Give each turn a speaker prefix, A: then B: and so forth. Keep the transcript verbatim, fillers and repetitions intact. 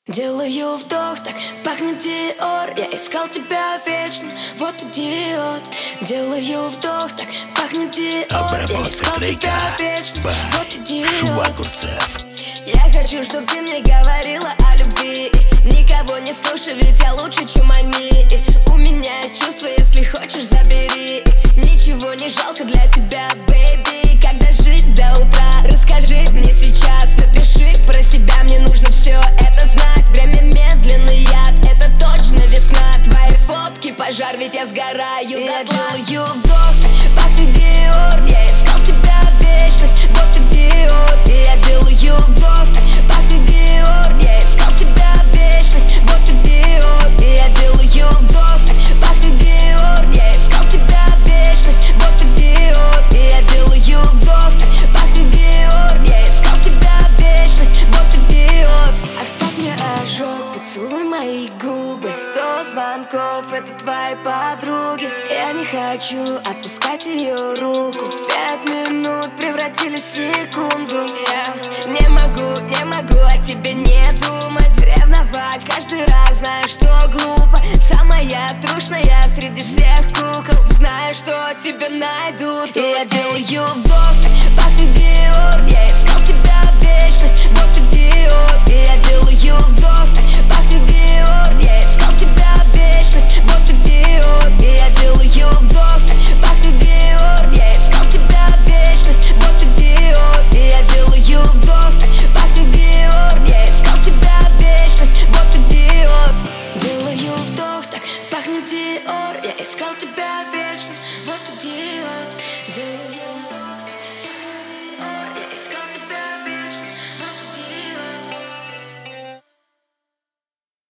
A: Делаю вдох, так пахнет Диор. Я искал тебя вечно, вот идиот. Делаю вдох, так пахнет Диор. Я искал тебя вечно, вот идиот. Я хочу, чтоб ты мне говорила о любви. Никого не слушай, ведь я лучше, чем они. У меня есть чувства, если хочешь, забери. Ничего не жалко для тебя, бэйби. Как дожить до утра? Расскажи мне сейчас, напиши про себя. Мне нужно все это знать. Время медленный яд, это точно весна. Твои фотки пожар, ведь я сгораю. Я делаю вдох, пахнет Диор. Я искал тебя вечность, вот идиот. Я делаю вдох, пахнет Диор. Я искал тебя вечность, вот идиот. Я делаю вдох, пахнет Диор. Я искал тебя вечность, вот идиот. Я делаю вдох, пахнет Диор. Я искал тебя вечность, вот идиот. Оставь мне ожог, поцелуй мои губы. Сто звонков, это твои подруги. Я не хочу отпускать ее руку. Пять минут превратились в секунду. Я не могу, не могу о тебе не думать. Ревновать каждый раз, знаю, что глупо. Самая трушная среди всех кукол. Знаю, что тебя найдут. И я делаю вдох, пахнет Диор. Я искал тебя вечность, вот идиот. И я